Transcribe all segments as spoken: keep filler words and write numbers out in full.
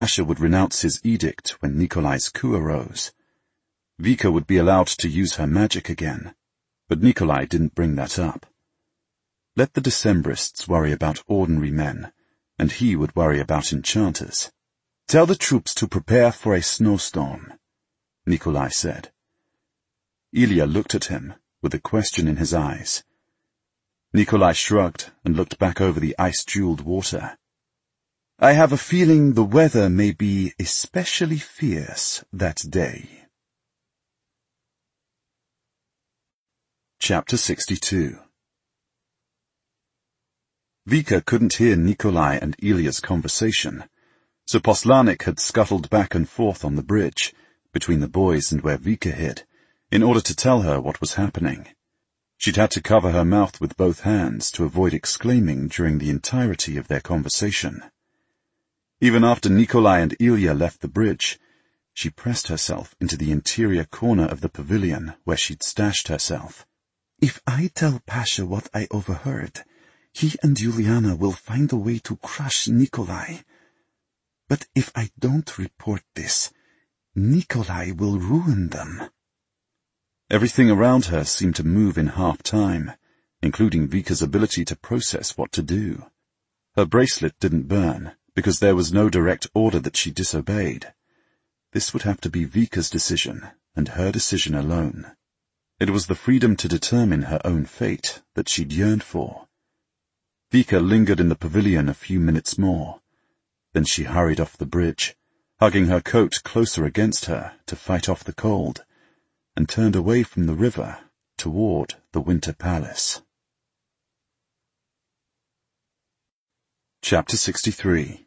Pasha would renounce his edict when Nikolai's coup arose. Vika would be allowed to use her magic again, but Nikolai didn't bring that up. Let the Decembrists worry about ordinary men, and he would worry about enchanters. "Tell the troops to prepare for a snowstorm," Nikolai said. Ilya looked at him, with a question in his eyes. Nikolai shrugged and looked back over the ice-jeweled water. "I have a feeling the weather may be especially fierce that day." Chapter sixty-two. Vika couldn't hear Nikolai and Ilya's conversation, so Poslanik had scuttled back and forth on the bridge, between the boys and where Vika hid, in order to tell her what was happening. She'd had to cover her mouth with both hands to avoid exclaiming during the entirety of their conversation. Even after Nikolai and Ilya left the bridge, she pressed herself into the interior corner of the pavilion where she'd stashed herself. "If I tell Pasha what I overheard, he and Juliana will find a way to crush Nikolai. But if I don't report this, Nikolai will ruin them." Everything around her seemed to move in half-time, including Vika's ability to process what to do. Her bracelet didn't burn, because there was no direct order that she disobeyed. This would have to be Vika's decision, and her decision alone. It was the freedom to determine her own fate that she'd yearned for. Vika lingered in the pavilion a few minutes more. Then she hurried off the bridge, hugging her coat closer against her to fight off the cold, and turned away from the river toward the Winter Palace. Chapter sixty-three.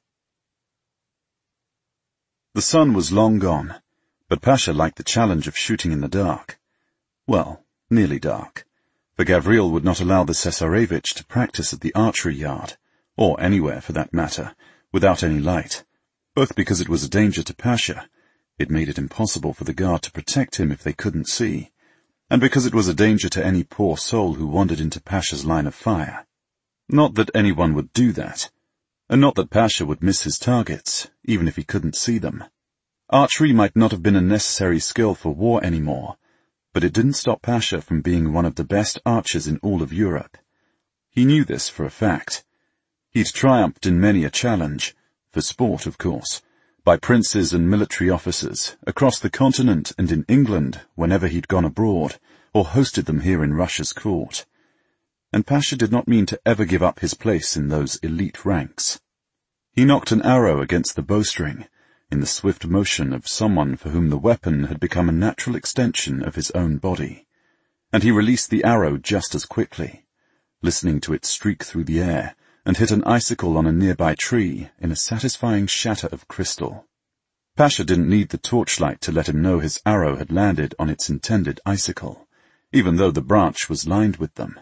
The sun was long gone, but Pasha liked the challenge of shooting in the dark. Well, nearly dark, for Gavril would not allow the Cesarevich to practice at the archery yard, or anywhere for that matter, without any light, both because it was a danger to Pasha — it made it impossible for the guard to protect him if they couldn't see — and because it was a danger to any poor soul who wandered into Pasha's line of fire. Not that anyone would do that, and not that Pasha would miss his targets, even if he couldn't see them. Archery might not have been a necessary skill for war anymore, but it didn't stop Pasha from being one of the best archers in all of Europe. He knew this for a fact. He'd triumphed in many a challenge, for sport of course, by princes and military officers, across the continent and in England whenever he'd gone abroad, or hosted them here in Russia's court. And Pasha did not mean to ever give up his place in those elite ranks. He knocked an arrow against the bowstring, in the swift motion of someone for whom the weapon had become a natural extension of his own body, and he released the arrow just as quickly, listening to it streak through the air and hit an icicle on a nearby tree in a satisfying shatter of crystal. Pasha didn't need the torchlight to let him know his arrow had landed on its intended icicle, even though the branch was lined with them.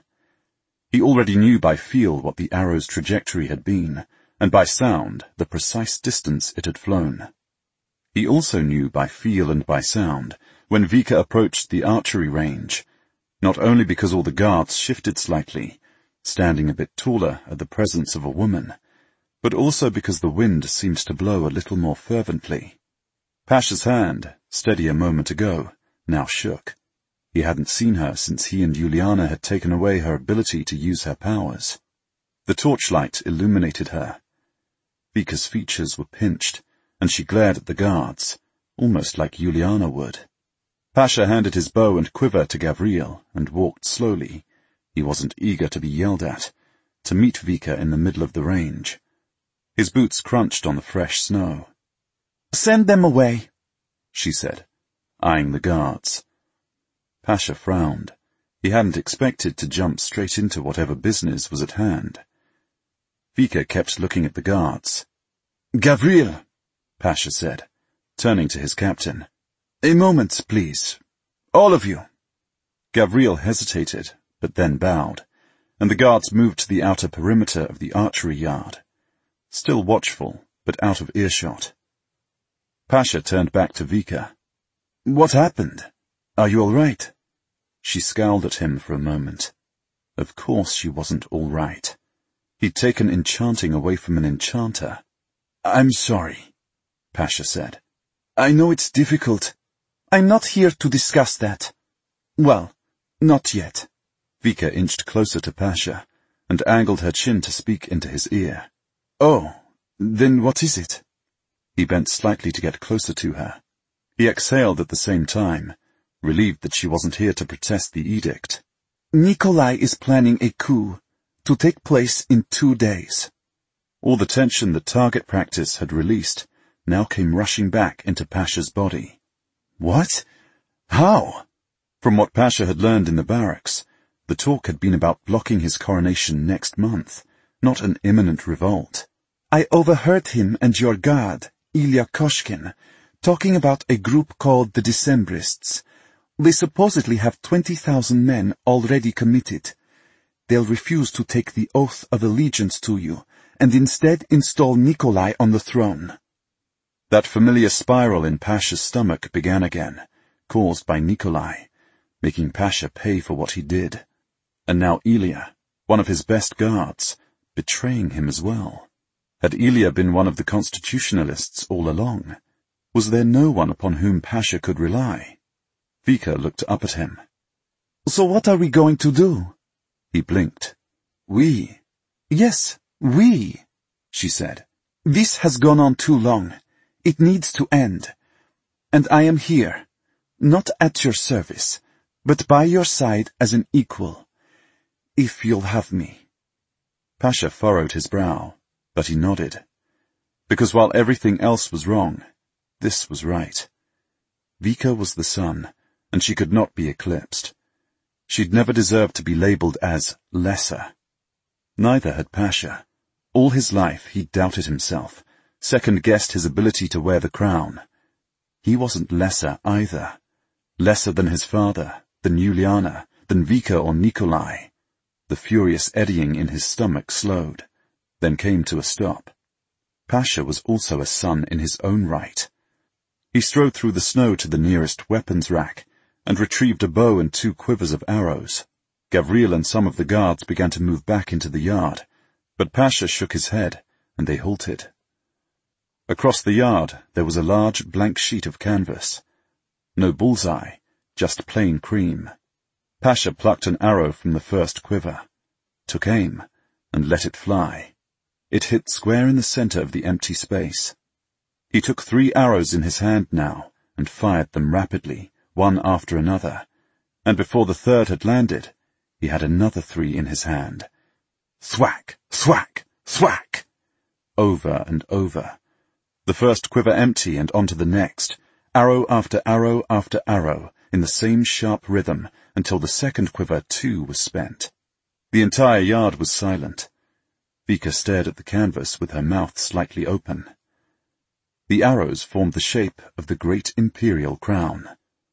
He already knew by feel what the arrow's trajectory had been, and by sound the precise distance it had flown. He also knew by feel and by sound when Vika approached the archery range, not only because all the guards shifted slightly, standing a bit taller at the presence of a woman, but also because the wind seemed to blow a little more fervently. Pasha's hand, steady a moment ago, now shook. He hadn't seen her since he and Juliana had taken away her ability to use her powers. The torchlight illuminated her. Vika's features were pinched, and she glared at the guards, almost like Juliana would. Pasha handed his bow and quiver to Gavril and walked slowly — he wasn't eager to be yelled at — to meet Vika in the middle of the range. His boots crunched on the fresh snow. "Send them away," she said, eyeing the guards. Pasha frowned. He hadn't expected to jump straight into whatever business was at hand. Vika kept looking at the guards. "Gavril," Pasha said, turning to his captain. "A moment, please. All of you." Gavril hesitated, but then bowed, and the guards moved to the outer perimeter of the archery yard, still watchful, but out of earshot. Pasha turned back to Vika. "What happened? Are you all right?" She scowled at him for a moment. Of course she wasn't all right. He'd taken enchanting away from an enchanter. "I'm sorry." Pasha said. I know it's difficult. I'm not here to discuss that. Well, not yet. Vika inched closer to Pasha and angled her chin to speak into his ear. Oh, then what is it? He bent slightly to get closer to her. He exhaled at the same time, relieved that she wasn't here to protest the edict. Nikolai is planning a coup to take place in two days. All the tension that target practice had released now came rushing back into Pasha's body. What? How? From what Pasha had learned in the barracks, the talk had been about blocking his coronation next month, not an imminent revolt. I overheard him and your guard, Ilya Koshkin, talking about a group called the Decembrists. They supposedly have twenty thousand men already committed. They'll refuse to take the oath of allegiance to you, and instead install Nikolai on the throne. That familiar spiral in Pasha's stomach began again, caused by Nikolai, making Pasha pay for what he did. And now Ilya, one of his best guards, betraying him as well. Had Ilya been one of the constitutionalists all along? Was there no one upon whom Pasha could rely? Vika looked up at him. So what are we going to do? He blinked. We? Yes, we, she said. This has gone on too long. It needs to end. And I am here, not at your service, but by your side as an equal. If you'll have me. Pasha furrowed his brow, but he nodded. Because while everything else was wrong, this was right. Vika was the sun, and she could not be eclipsed. She'd never deserved to be labelled as lesser. Neither had Pasha. All his life he'd doubted himself, second-guessed his ability to wear the crown. He wasn't lesser either. Lesser than his father, than Uliana, than Vika or Nikolai. The furious eddying in his stomach slowed, then came to a stop. Pasha was also a son in his own right. He strode through the snow to the nearest weapons rack and retrieved a bow and two quivers of arrows. Gavriel and some of the guards began to move back into the yard, but Pasha shook his head, and they halted. Across the yard there was a large blank sheet of canvas. No bullseye, just plain cream. Pasha plucked an arrow from the first quiver, took aim, and let it fly. It hit square in the center of the empty space. He took three arrows in his hand now, and fired them rapidly, one after another, and before the third had landed, he had another three in his hand. Thwack, thwack, thwack! Over and over. The first quiver empty and onto the next, arrow after arrow after arrow, in the same sharp rhythm, until the second quiver too was spent. The entire yard was silent. Vika stared at the canvas with her mouth slightly open. The arrows formed the shape of the great imperial crown.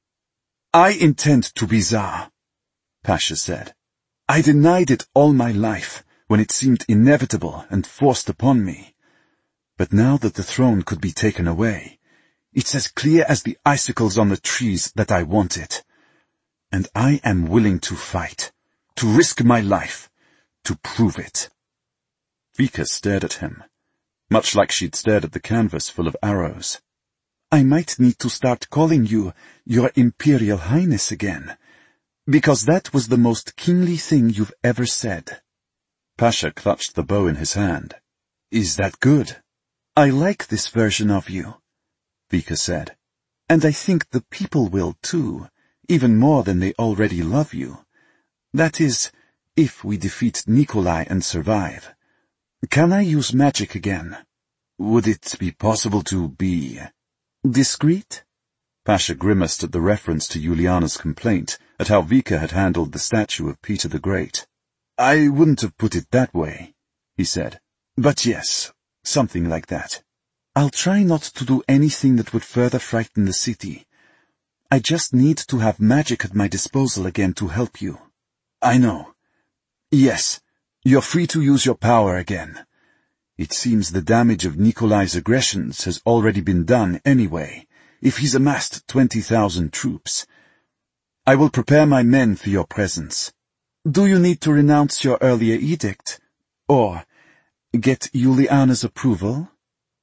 I intend to be Tsar, Pasha said. I denied it all my life, when it seemed inevitable and forced upon me. But now that the throne could be taken away, it's as clear as the icicles on the trees that I want it. And I am willing to fight, to risk my life, to prove it. Vika stared at him, much like she'd stared at the canvas full of arrows. I might need to start calling you Your Imperial Highness again, because that was the most kingly thing you've ever said. Pasha clutched the bow in his hand. Is that good? I like this version of you, Vika said. And I think the people will too, even more than they already love you. That is, if we defeat Nikolai and survive. Can I use magic again? Would it be possible to be discreet? Pasha grimaced at the reference to Uliana's complaint at how Vika had handled the statue of Peter the Great. I wouldn't have put it that way, he said. But yes, something like that. I'll try not to do anything that would further frighten the city. I just need to have magic at my disposal again to help you. I know. Yes, you're free to use your power again. It seems the damage of Nikolai's aggressions has already been done anyway, if he's amassed twenty thousand troops. I will prepare my men for your presence. Do you need to renounce your earlier edict? Or get Uliana's approval?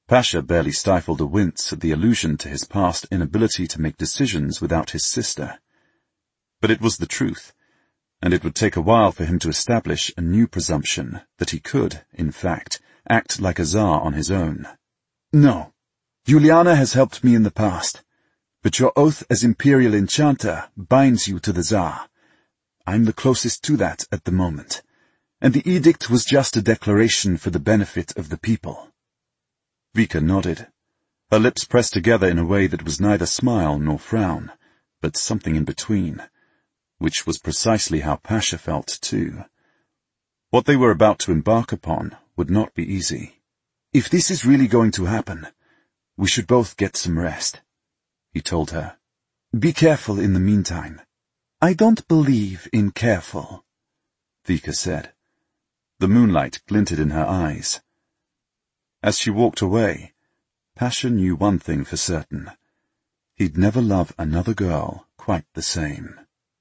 Pasha barely stifled a wince at the allusion to his past inability to make decisions without his sister. But it was the truth, and it would take a while for him to establish a new presumption that he could, in fact, act like a Tsar on his own. No, Juliana has helped me in the past, but your oath as Imperial Enchanter binds you to the Tsar. I'm the closest to that at the moment, and the edict was just a declaration for the benefit of the people. Vika nodded. Her lips pressed together in a way that was neither smile nor frown, but something in between, which was precisely how Pasha felt too. What they were about to embark upon would not be easy. If this is really going to happen, we should both get some rest, he told her. Be careful in the meantime. I don't believe in careful, Vika said. The moonlight glinted in her eyes. As she walked away, Pasha knew one thing for certain. He'd never love another girl quite the same.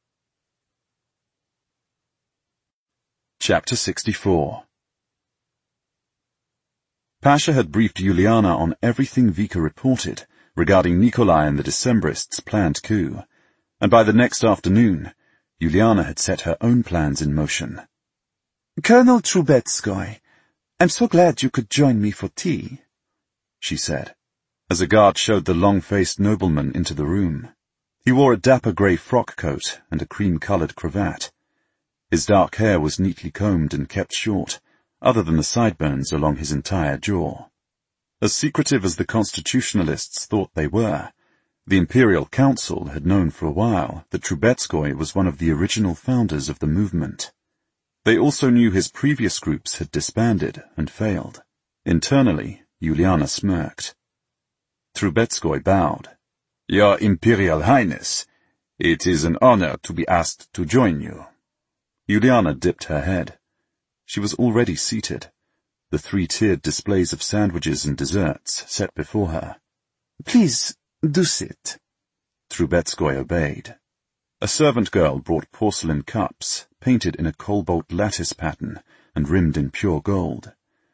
Chapter sixty-four. Pasha had briefed Juliana on everything Vika reported regarding Nikolai and the Decembrists' planned coup, and by the next afternoon, Juliana had set her own plans in motion. Colonel Trubetskoy, I'm so glad you could join me for tea, she said, as a guard showed the long-faced nobleman into the room. He wore a dapper grey frock coat and a cream-coloured cravat. His dark hair was neatly combed and kept short, other than the sideburns along his entire jaw. As secretive as the constitutionalists thought they were, the Imperial Council had known for a while that Trubetskoy was one of the original founders of the movement. They also knew his previous groups had disbanded and failed. Internally, Juliana smirked. Trubetskoy bowed. Your Imperial Highness, it is an honor to be asked to join you. Juliana dipped her head. She was already seated, the three-tiered displays of sandwiches and desserts set before her. Please, do sit. Trubetskoy obeyed. A servant girl brought porcelain cups, painted in a cobalt lattice pattern and rimmed in pure gold.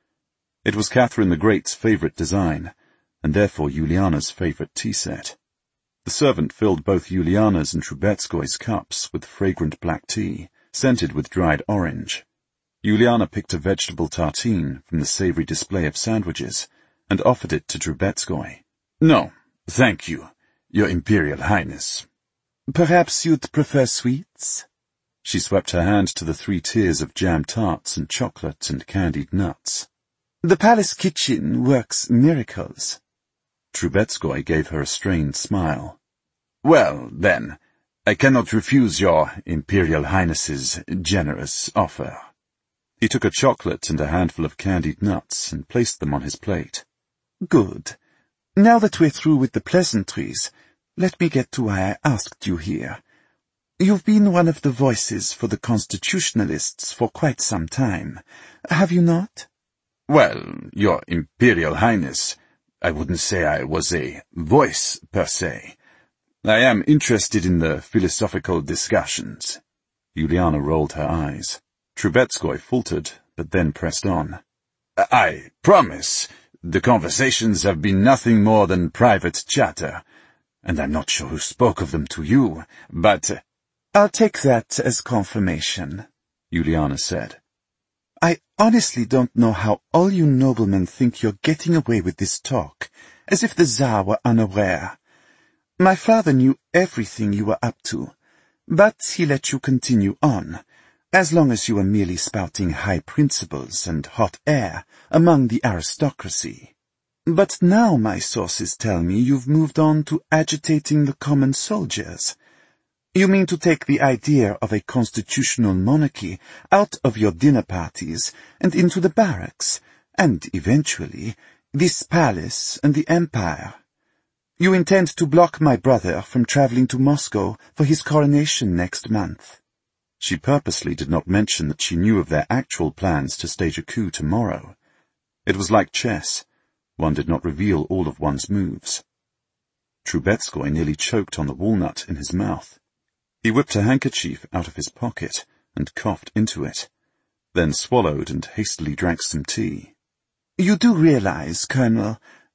It was Catherine the Great's favourite design, and therefore Juliana's favourite tea set. The servant filled both Juliana's and Trubetskoy's cups with fragrant black tea, scented with dried orange. Juliana picked a vegetable tartine from the savoury display of sandwiches and offered it to Trubetskoy. No, thank you, Your Imperial Highness. Perhaps you'd prefer sweets? She swept her hand to the three tiers of jam tarts and chocolate and candied nuts. The palace kitchen works miracles. Trubetskoy gave her a strained smile. Well, then, I cannot refuse your Imperial Highness's generous offer. He took a chocolate and a handful of candied nuts and placed them on his plate. Good. Now that we're through with the pleasantries, let me get to why I asked you here. You've been one of the voices for the constitutionalists for quite some time, have you not? Well, Your Imperial Highness, I wouldn't say I was a voice per se. I am interested in the philosophical discussions. Juliana rolled her eyes. Trubetskoy faltered, but then pressed on. I promise, the conversations have been nothing more than private chatter, and I'm not sure who spoke of them to you, but— I'll take that as confirmation, Juliana said. I honestly don't know how all you noblemen think you're getting away with this talk, as if the Tsar were unaware. My father knew everything you were up to, but he let you continue on, as long as you were merely spouting high principles and hot air among the aristocracy. But now my sources tell me you've moved on to agitating the common soldiers. You mean to take the idea of a constitutional monarchy out of your dinner parties and into the barracks, and eventually this palace and the empire. You intend to block my brother from travelling to Moscow for his coronation next month. She purposely did not mention that she knew of their actual plans to stage a coup tomorrow. It was like chess. One did not reveal all of one's moves. Trubetskoy nearly choked on the walnut in his mouth. He whipped a handkerchief out of his pocket and coughed into it, then swallowed and hastily drank some tea. You do realize, Colonel,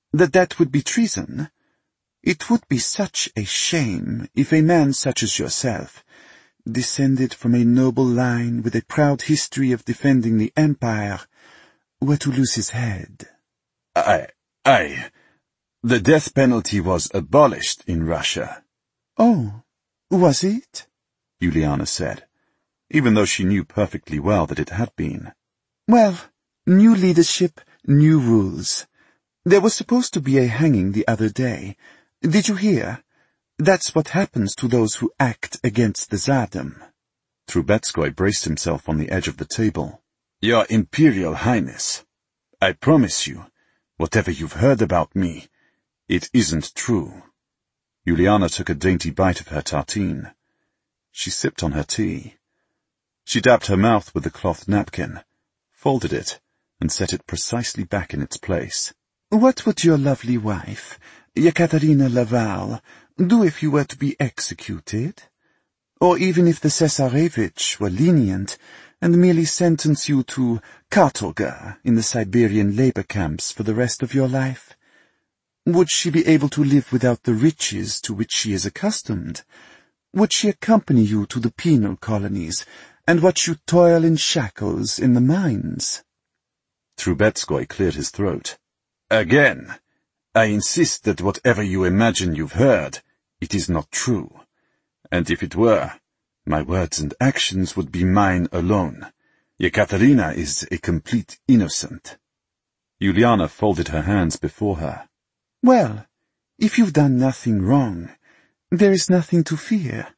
That that would be treason? It would be such a shame if a man such as yourself, descended from a noble line with a proud history of defending the empire, were to lose his head. I... I... The death penalty was abolished in Russia. Oh, was it? Juliana said, even though she knew perfectly well that it had been. Well, new leadership, new rules. There was supposed to be a hanging the other day. Did you hear? That's what happens to those who act against the Tsardom. Trubetskoy braced himself on the edge of the table. Your Imperial Highness, I promise you, whatever you've heard about me, it isn't true. Juliana took a dainty bite of her tartine. She sipped on her tea. She dabbed her mouth with the cloth napkin, folded it, and set it precisely back in its place. What would your lovely wife, Yekaterina Laval, do if you were to be executed? Or even if the Cesarevich were lenient and merely sentence you to katorga in the Siberian labor camps for the rest of your life? Would she be able to live without the riches to which she is accustomed? Would she accompany you to the penal colonies and watch you toil in shackles in the mines? Trubetskoy cleared his throat. Again, I insist that whatever you imagine you've heard, it is not true. And if it were, my words and actions would be mine alone. Yekaterina is a complete innocent. Juliana folded her hands before her. Well, if you've done nothing wrong, there is nothing to fear.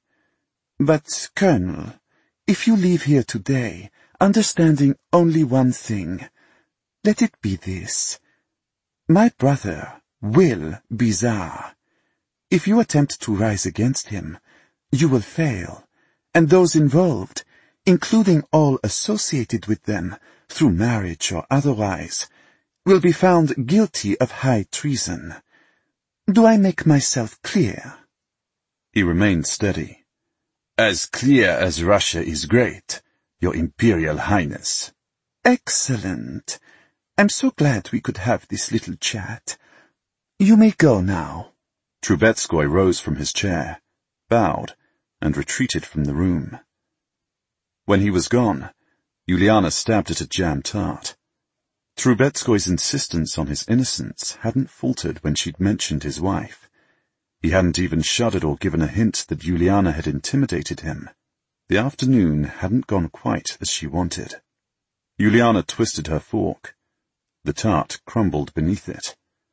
But, Colonel, if you leave here today, understanding only one thing, let it be this. My brother will be Tsar. If you attempt to rise against him, you will fail, and those involved, including all associated with them, through marriage or otherwise, will be found guilty of high treason. Do I make myself clear? He remained steady. As clear as Russia is great, Your Imperial Highness. Excellent. I'm so glad we could have this little chat. You may go now. Trubetskoy rose from his chair, bowed, and retreated from the room. When he was gone, Juliana stabbed at a jam tart. Trubetskoy's insistence on his innocence hadn't faltered when she'd mentioned his wife. He hadn't even shuddered or given a hint that Juliana had intimidated him. The afternoon hadn't gone quite as she wanted. Juliana twisted her fork. The tart crumbled beneath it.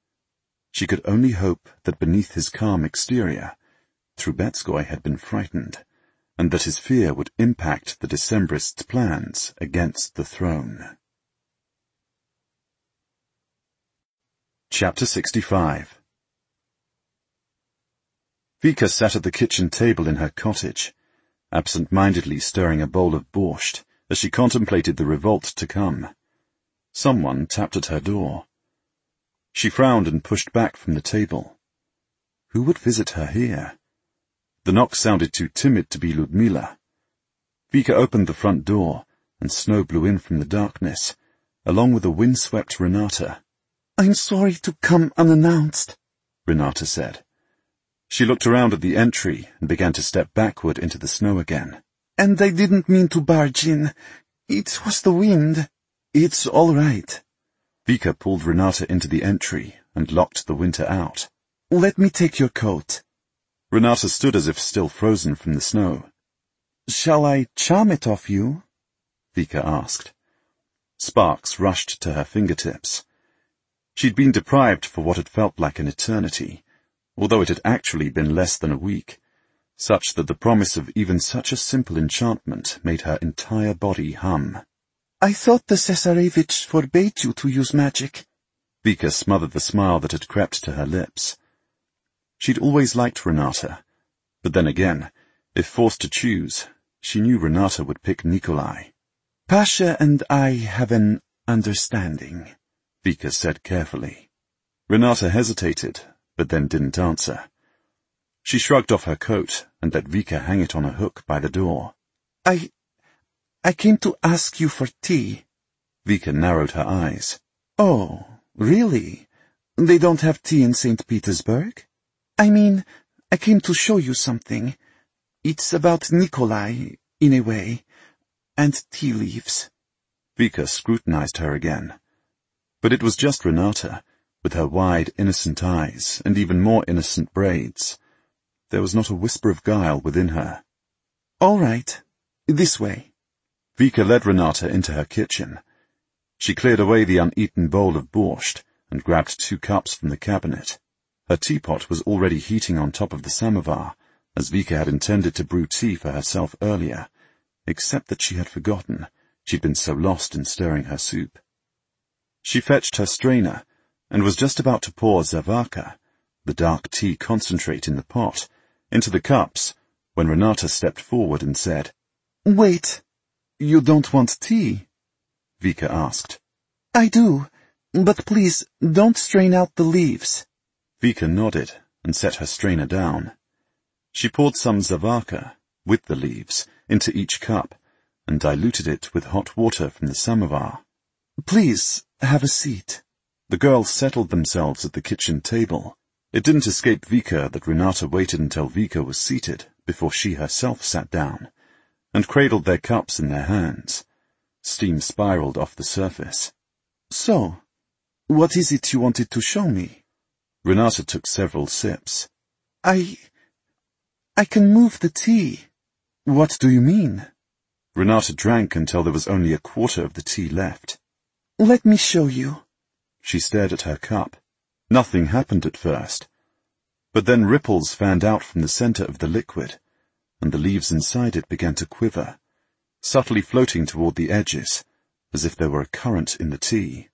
She could only hope that beneath his calm exterior, Trubetskoy had been frightened, and that his fear would impact the Decembrists' plans against the throne. Chapter sixty-five. Vika sat at the kitchen table in her cottage, absent-mindedly stirring a bowl of borscht as she contemplated the revolt to come. Someone tapped at her door. She frowned and pushed back from the table. Who would visit her here? The knock sounded too timid to be Ludmila. Vika opened the front door, and snow blew in from the darkness, along with a windswept Renata. I'm sorry to come unannounced, Renata said. She looked around at the entry and began to step backward into the snow again. And I didn't mean to barge in. It was the wind. It's all right. Vika pulled Renata into the entry and locked the winter out. Let me take your coat. Renata stood as if still frozen from the snow. Shall I charm it off you? Vika asked. Sparks rushed to her fingertips. She'd been deprived for what had felt like an eternity, although it had actually been less than a week, such that the promise of even such a simple enchantment made her entire body hum. I thought the Cesarevich forbade you to use magic. Vika smothered the smile that had crept to her lips. She'd always liked Renata, but then again, if forced to choose, she knew Renata would pick Nikolai. Pasha and I have an understanding, Vika said carefully. Renata hesitated, but then didn't answer. She shrugged off her coat and let Vika hang it on a hook by the door. I... I came to ask you for tea. Vika narrowed her eyes. Oh, really? They don't have tea in Saint Petersburg? I mean, I came to show you something. It's about Nikolai, in a way, and tea leaves. Vika scrutinized her again. But it was just Renata, with her wide, innocent eyes and even more innocent braids. There was not a whisper of guile within her. All right, this way. Vika led Renata into her kitchen. She cleared away the uneaten bowl of borscht and grabbed two cups from the cabinet. Her teapot was already heating on top of the samovar, as Vika had intended to brew tea for herself earlier, except that she had forgotten. She'd been so lost in stirring her soup. She fetched her strainer and was just about to pour zavaka, the dark tea concentrate in the pot, into the cups when Renata stepped forward and said, Wait, you don't want tea? Vika asked. I do, but please don't strain out the leaves. Vika nodded and set her strainer down. She poured some zavaka, with the leaves, into each cup and diluted it with hot water from the samovar. Please, have a seat. The girls settled themselves at the kitchen table. It didn't escape Vika that Renata waited until Vika was seated before she herself sat down, and cradled their cups in their hands. Steam spiraled off the surface. So, what is it you wanted to show me? Renata took several sips. I... I can move the tea. What do you mean? Renata drank until there was only a quarter of the tea left. Let me show you. She stared at her cup. Nothing happened at first. But then ripples fanned out from the center of the liquid, and the leaves inside it began to quiver, subtly floating toward the edges, as if there were a current in the tea.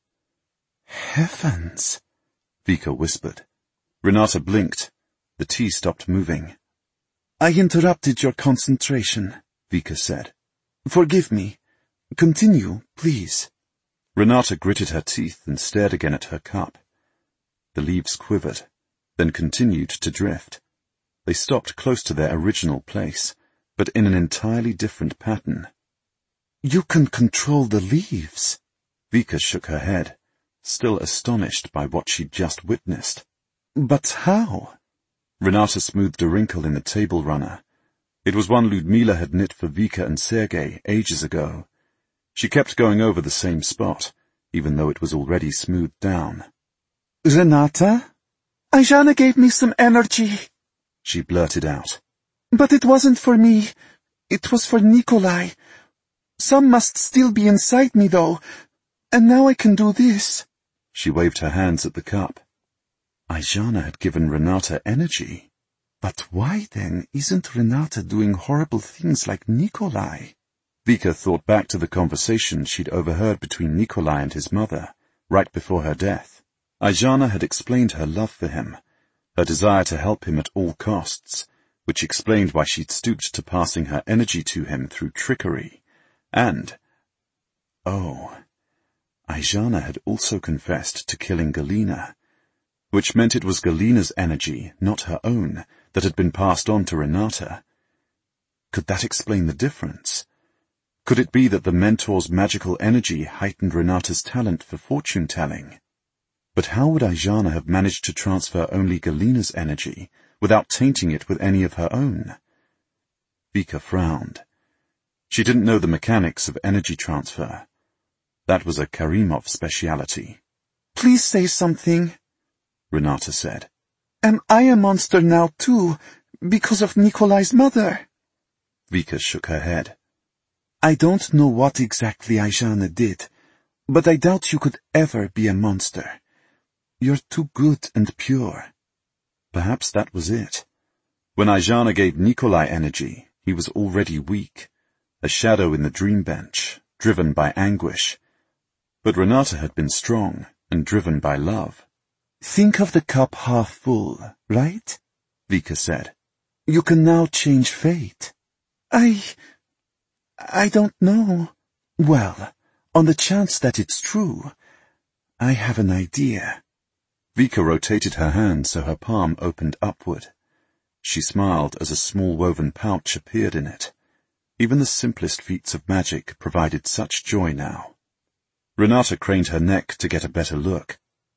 Heavens, Vika whispered. Renata blinked. The tea stopped moving. I interrupted your concentration, Vika said. Forgive me. Continue, please. Renata gritted her teeth and stared again at her cup. The leaves quivered, then continued to drift. They stopped close to their original place, but in an entirely different pattern. You can control the leaves. Vika shook her head, still astonished by what she'd just witnessed. But how? Renata smoothed a wrinkle in the table runner. It was one Ludmila had knit for Vika and Sergei ages ago. She kept going over the same spot, even though it was already smoothed down. Renata? Ajana gave me some energy, she blurted out. But it wasn't for me. It was for Nikolai. Some must still be inside me, though, and now I can do this. She waved her hands at the cup. Ajana had given Renata energy. But why, then, isn't Renata doing horrible things like Nikolai? Vika thought back to the conversation she'd overheard between Nikolai and his mother, right before her death. Ajana had explained her love for him, her desire to help him at all costs, which explained why she'd stooped to passing her energy to him through trickery. And, oh, Ajana had also confessed to killing Galina, which meant it was Galina's energy, not her own, that had been passed on to Renata. Could that explain the difference? Could it be that the mentor's magical energy heightened Renata's talent for fortune-telling? But how would Ajana have managed to transfer only Galina's energy without tainting it with any of her own? Vika frowned. She didn't know the mechanics of energy transfer. That was a Karimov speciality. Please say something, Renata said. Am I a monster now, too, because of Nikolai's mother? Vika shook her head. I don't know what exactly Ajana did, but I doubt you could ever be a monster. You're too good and pure. Perhaps that was it. When Ajana gave Nikolai energy, he was already weak, a shadow in the dream bench, driven by anguish. But Renata had been strong and driven by love. Think of the cup half full, right? Vika said. You can now change fate. I... I don't know. Well, on the chance that it's true, I have an idea. Vika rotated her hand so her palm opened upward. She smiled as a small woven pouch appeared in it. Even the simplest feats of magic provided such joy now. Renata craned her neck to get a better look.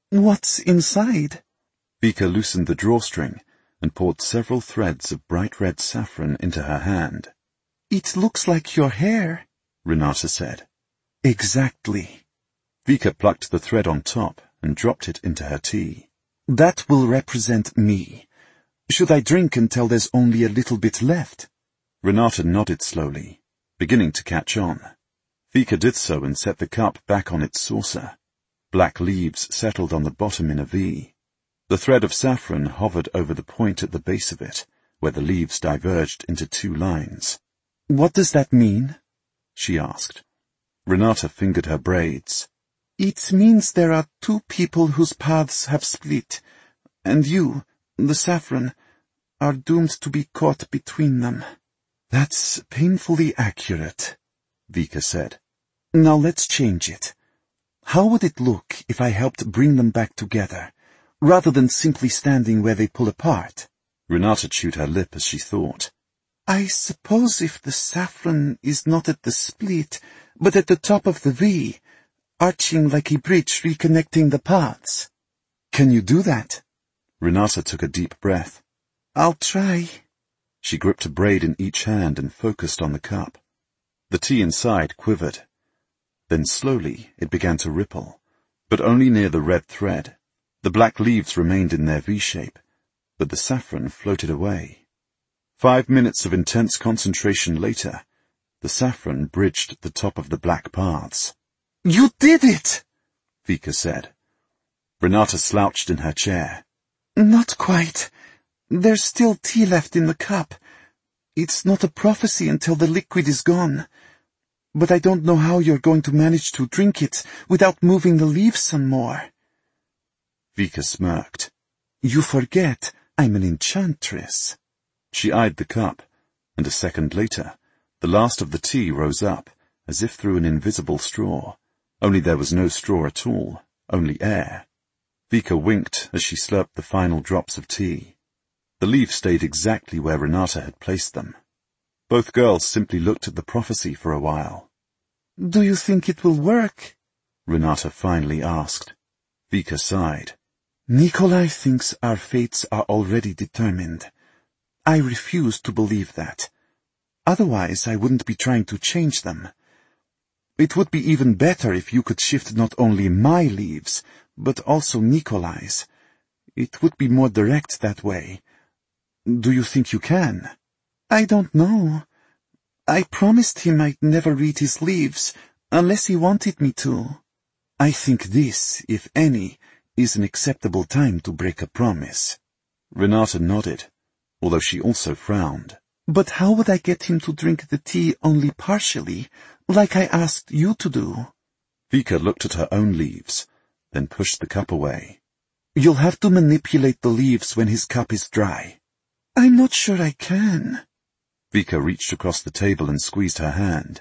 What's inside? Vika loosened the drawstring and poured several threads of bright red saffron into her hand. It looks like your hair, Renata said. Exactly. Vika plucked the thread on top and dropped it into her tea. That will represent me. Should I drink until there's only a little bit left? Renata nodded slowly, beginning to catch on. Vika did so and set the cup back on its saucer. Black leaves settled on the bottom in a V. The thread of saffron hovered over the point at the base of it, where the leaves diverged into two lines. What does that mean? She asked. Renata fingered her braids. It means there are two people whose paths have split, and you, the saffron, are doomed to be caught between them. That's painfully accurate, Vika said. Now let's change it. How would it look if I helped bring them back together, rather than simply standing where they pull apart? Renata chewed her lip as she thought. I suppose if the saffron is not at the split, but at the top of the V, arching like a bridge reconnecting the paths. Can you do that? Renata took a deep breath. I'll try. She gripped a braid in each hand and focused on the cup. The tea inside quivered. Then slowly it began to ripple, but only near the red thread. The black leaves remained in their V shape, but the saffron floated away. Five minutes of intense concentration later, the saffron bridged the top of the black paths. You did it! Vika said. Renata slouched in her chair. Not quite. There's still tea left in the cup. It's not a prophecy until the liquid is gone. But I don't know how you're going to manage to drink it without moving the leaves some more. Vika smirked. You forget I'm an enchantress. She eyed the cup, and a second later, the last of the tea rose up, as if through an invisible straw. Only there was no straw at all, only air. Vika winked as she slurped the final drops of tea. The leaves stayed exactly where Renata had placed them. Both girls simply looked at the prophecy for a while. Do you think it will work? Renata finally asked. Vika sighed. Nikolai thinks our fates are already determined. I refuse to believe that. Otherwise, I wouldn't be trying to change them. It would be even better if you could shift not only my leaves, but also Nikolai's. It would be more direct that way. Do you think you can? I don't know. I promised him I'd never read his leaves, unless he wanted me to. I think this, if any, is an acceptable time to break a promise. Renata nodded, although she also frowned. But how would I get him to drink the tea only partially, like I asked you to do? Vika looked at her own leaves, then pushed the cup away. You'll have to manipulate the leaves when his cup is dry. I'm not sure I can. Vika reached across the table and squeezed her hand.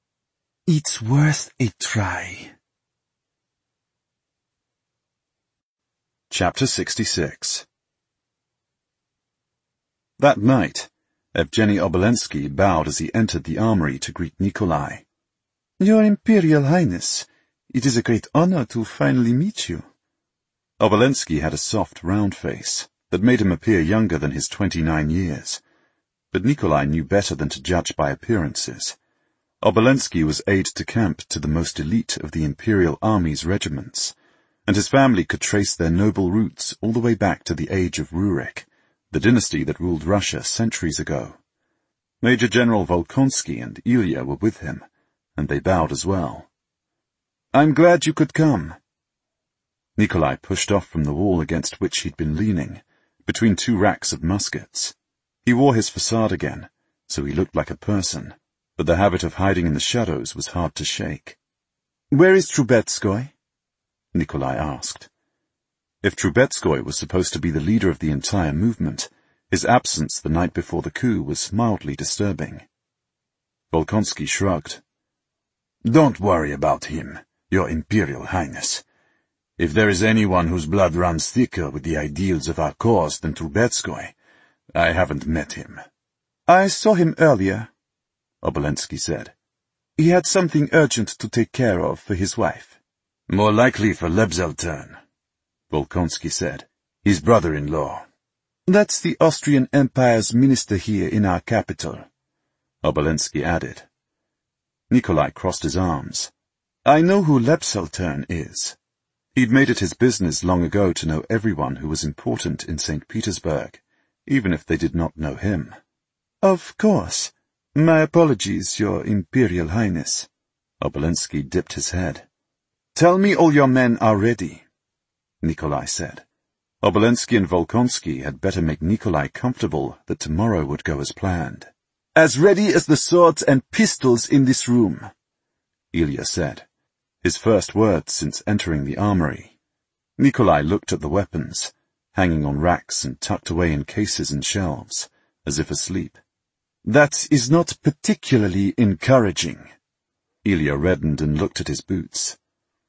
It's worth a try. Chapter sixty-six. That night, Evgeny Obolensky bowed as he entered the armory to greet Nikolai. Your Imperial Highness, it is a great honor to finally meet you. Obolensky had a soft, round face that made him appear younger than his twenty-nine years. But Nikolai knew better than to judge by appearances. Obolensky was aide-de-camp to the most elite of the Imperial Army's regiments, and his family could trace their noble roots all the way back to the age of Rurik, the dynasty that ruled Russia centuries ago. Major General Volkonsky and Ilya were with him, and they bowed as well. "I'm glad you could come." Nikolai pushed off from the wall against which he'd been leaning, between two racks of muskets. He wore his facade again, so he looked like a person, but the habit of hiding in the shadows was hard to shake. "Where is Trubetskoy?" Nikolai asked. If Trubetskoy was supposed to be the leader of the entire movement, his absence the night before the coup was mildly disturbing. Volkonsky shrugged. "Don't worry about him, Your Imperial Highness. If there is anyone whose blood runs thicker with the ideals of our cause than Trubetskoy, I haven't met him." "I saw him earlier," Obolensky said. "He had something urgent to take care of for his wife." "More likely for Lebzeltern." Volkonsky said. His brother-in-law. That's the Austrian Empire's minister here in our capital, Obolensky added. Nikolai crossed his arms. I know who Lepseltern is. He'd made it his business long ago to know everyone who was important in Saint Petersburg, even if they did not know him. Of course. My apologies, Your Imperial Highness. Obolensky dipped his head. Tell me all your men are ready, Nikolai said. Obolensky and Volkonsky had better make Nikolai comfortable that tomorrow would go as planned. As ready as the swords and pistols in this room, Ilya said, his first words since entering the armory. Nikolai looked at the weapons, hanging on racks and tucked away in cases and shelves, as if asleep. That is not particularly encouraging. Ilya reddened and looked at his boots.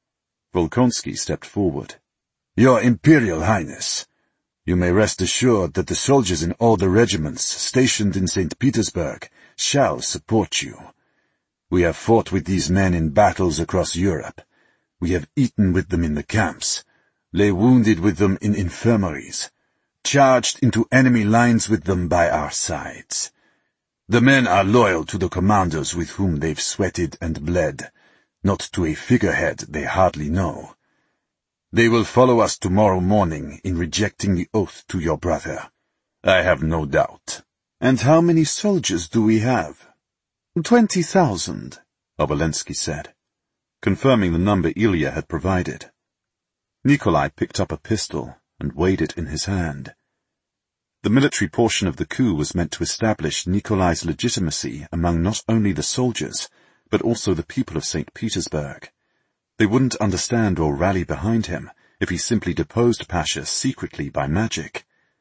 Volkonsky stepped forward. Your Imperial Highness, you may rest assured that the soldiers in all the regiments stationed in Saint Petersburg shall support you. We have fought with these men in battles across Europe. We have eaten with them in the camps, lay wounded with them in infirmaries, charged into enemy lines with them by our sides. The men are loyal to the commanders with whom they've sweated and bled, not to a figurehead they hardly know. They will follow us tomorrow morning in rejecting the oath to your brother. I have no doubt. And how many soldiers do we have? Twenty thousand, Obolensky said, confirming the number Ilya had provided. Nikolai picked up a pistol and weighed it in his hand. The military portion of the coup was meant to establish Nikolai's legitimacy among not only the soldiers, but also the people of Saint Petersburg. They wouldn't understand or rally behind him if he simply deposed Pasha secretly by magic.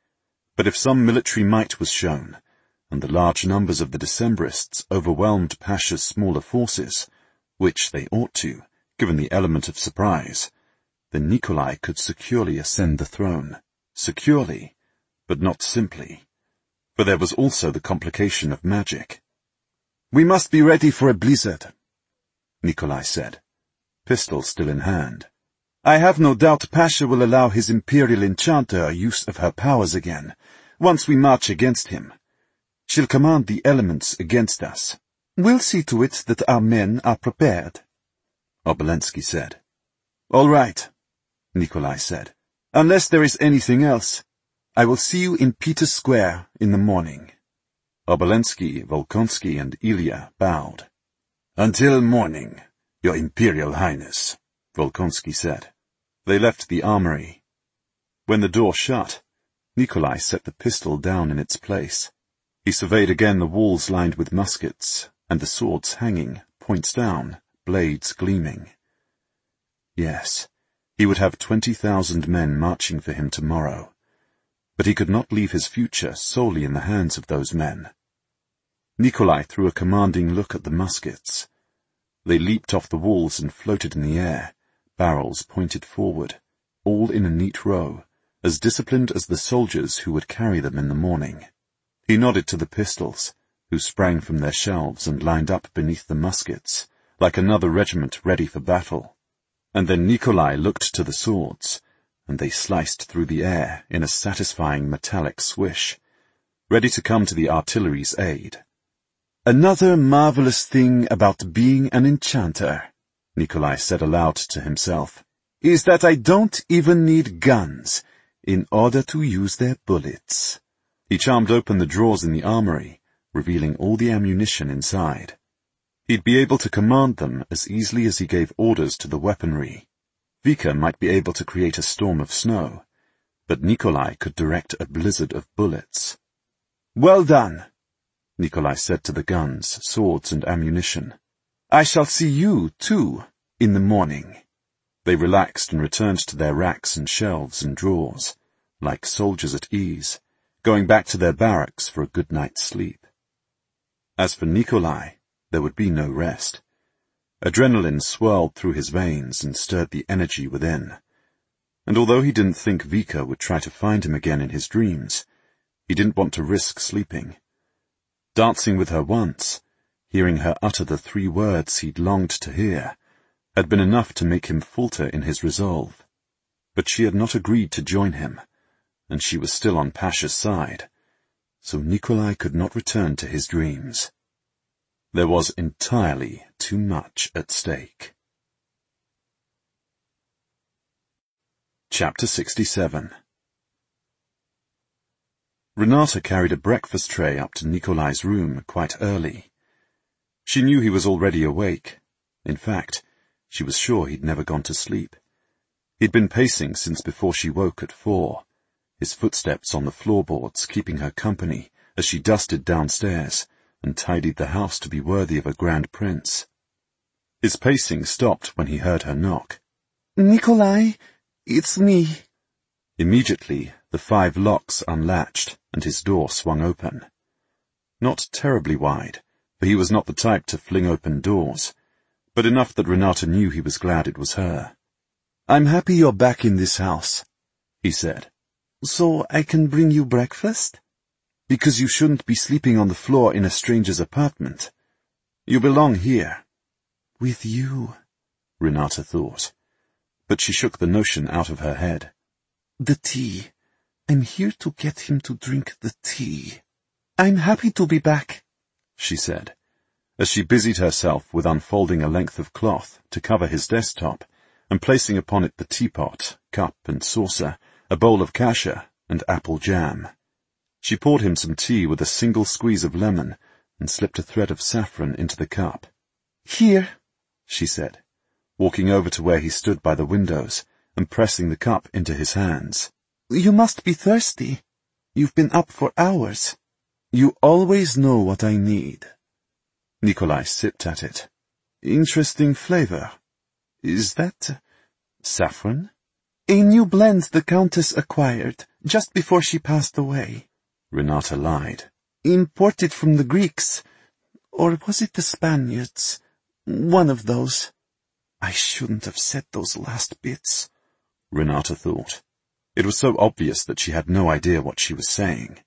But if some military might was shown, and the large numbers of the Decembrists overwhelmed Pasha's smaller forces, which they ought to, given the element of surprise, then Nikolai could securely ascend the throne. Securely, but not simply. For there was also the complication of magic. We must be ready for a blizzard, Nikolai said, pistol still in hand. I have no doubt Pasha will allow his Imperial Enchanter use of her powers again, once we march against him. She'll command the elements against us. We'll see to it that our men are prepared, Obolensky said. All right, Nikolai said. Unless there is anything else, I will see you in Peter's Square in the morning. Obolensky, Volkonsky, and Ilya bowed. Until morning, Your Imperial Highness, Volkonsky said. They left the armory. When the door shut, Nikolai set the pistol down in its place. He surveyed again the walls lined with muskets, and the swords hanging, points down, blades gleaming. Yes, he would have twenty thousand men marching for him tomorrow. But he could not leave his future solely in the hands of those men. Nikolai threw a commanding look at the muskets. They leaped off the walls and floated in the air, barrels pointed forward, all in a neat row, as disciplined as the soldiers who would carry them in the morning. He nodded to the pistols, who sprang from their shelves and lined up beneath the muskets, like another regiment ready for battle. And then Nikolai looked to the swords, and they sliced through the air in a satisfying metallic swish, ready to come to the artillery's aid. Another marvelous thing about being an enchanter, Nikolai said aloud to himself, is that I don't even need guns in order to use their bullets. He charmed open the drawers in the armory, revealing all the ammunition inside. He'd be able to command them as easily as he gave orders to the weaponry. Vika might be able to create a storm of snow, but Nikolai could direct a blizzard of bullets. Well done, Nikolai said to the guns, swords, and ammunition. I shall see you, too, in the morning. They relaxed and returned to their racks and shelves and drawers, like soldiers at ease, going back to their barracks for a good night's sleep. As for Nikolai, there would be no rest. Adrenaline swirled through his veins and stirred the energy within. And although he didn't think Vika would try to find him again in his dreams, he didn't want to risk sleeping. Dancing with her once, hearing her utter the three words he'd longed to hear, had been enough to make him falter in his resolve. But she had not agreed to join him, and she was still on Pasha's side, so Nikolai could not return to his dreams. There was entirely too much at stake. Chapter sixty-seven. Renata carried a breakfast tray up to Nikolai's room quite early. She knew he was already awake. In fact, she was sure he'd never gone to sleep. He'd been pacing since before she woke at four, his footsteps on the floorboards keeping her company as she dusted downstairs and tidied the house to be worthy of a grand prince. His pacing stopped when he heard her knock. "Nikolai, it's me." Immediately, the five locks unlatched and his door swung open. Not terribly wide, for he was not the type to fling open doors, but enough that Renata knew he was glad it was her. "I'm happy you're back in this house," he said. "So I can bring you breakfast?" "Because you shouldn't be sleeping on the floor in a stranger's apartment. You belong here." "With you," Renata thought, but she shook the notion out of her head. "The tea. I'm here to get him to drink the tea. I'm happy to be back," she said, as she busied herself with unfolding a length of cloth to cover his desktop and placing upon it the teapot, cup and saucer, a bowl of kasha, and apple jam. She poured him some tea with a single squeeze of lemon and slipped a thread of saffron into the cup. "Here," she said, walking over to where he stood by the windows and pressing the cup into his hands. "You must be thirsty. You've been up for hours. You always know what I need." Nikolai sipped at it. "Interesting flavor. Is that uh, saffron?" "A new blend the Countess acquired just before she passed away," Renata lied. "Imported from the Greeks. Or was it the Spaniards? One of those. I shouldn't have said those last bits," Renata thought. It was so obvious that she had no idea what she was saying.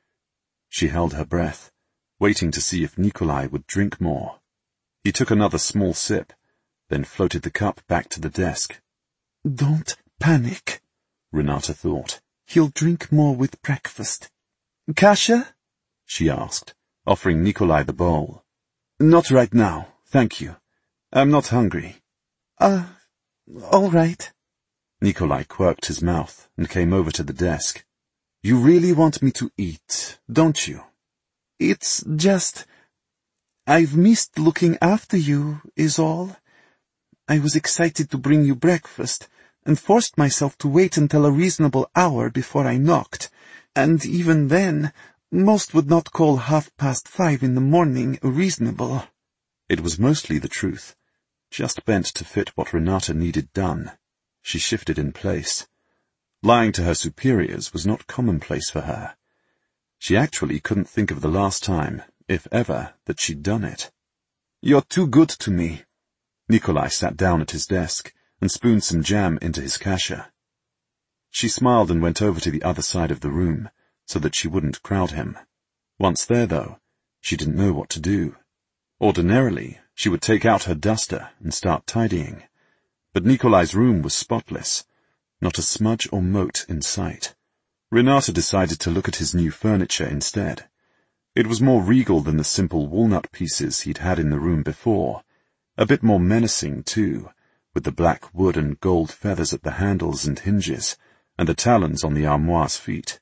She held her breath, waiting to see if Nikolai would drink more. He took another small sip, then floated the cup back to the desk. "Don't panic," Renata thought. "He'll drink more with breakfast. Kasha?" she asked, offering Nikolai the bowl. "Not right now, thank you. I'm not hungry." Uh, all right." Nikolai quirked his mouth and came over to the desk. "You really want me to eat, don't you?" "It's just... I've missed looking after you, is all. I was excited to bring you breakfast, and forced myself to wait until a reasonable hour before I knocked, and even then, most would not call half past five in the morning reasonable." It was mostly the truth, just bent to fit what Renata needed done. She shifted in place. Lying to her superiors was not commonplace for her. She actually couldn't think of the last time, if ever, that she'd done it. "You're too good to me." Nikolai sat down at his desk and spooned some jam into his kasha. She smiled and went over to the other side of the room, so that she wouldn't crowd him. Once there, though, she didn't know what to do. Ordinarily, she would take out her duster and start tidying. But Nikolai's room was spotless, not a smudge or mote in sight. Renata decided to look at his new furniture instead. It was more regal than the simple walnut pieces he'd had in the room before. A bit more menacing, too, with the black wood and gold feathers at the handles and hinges, and the talons on the armoire's feet.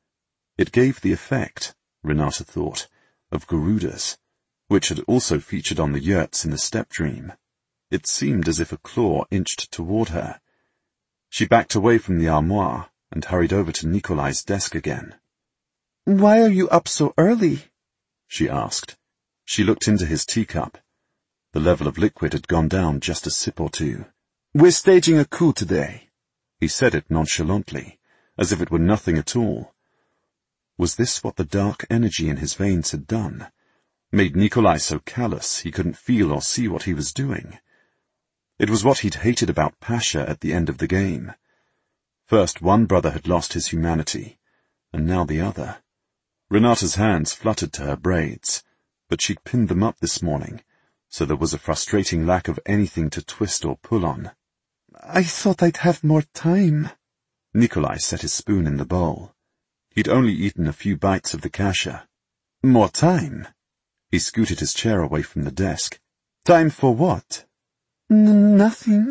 It gave the effect, Renata thought, of Garuda's, which had also featured on the yurts in the steppe dream. It seemed as if a claw inched toward her. She backed away from the armoire and hurried over to Nikolai's desk again. "Why are you up so early?" she asked. She looked into his teacup. The level of liquid had gone down just a sip or two. "We're staging a coup today." He said it nonchalantly, as if it were nothing at all. Was this what the dark energy in his veins had done? Made Nikolai so callous he couldn't feel or see what he was doing? It was what he'd hated about Pasha at the end of the game. First one brother had lost his humanity, and now the other. Renata's hands fluttered to her braids, but she'd pinned them up this morning, so there was a frustrating lack of anything to twist or pull on. "I thought I'd have more time," Nikolai set his spoon in the bowl. He'd only eaten a few bites of the kasha. More time? He scooted his chair away from the desk. Time for what? N- nothing.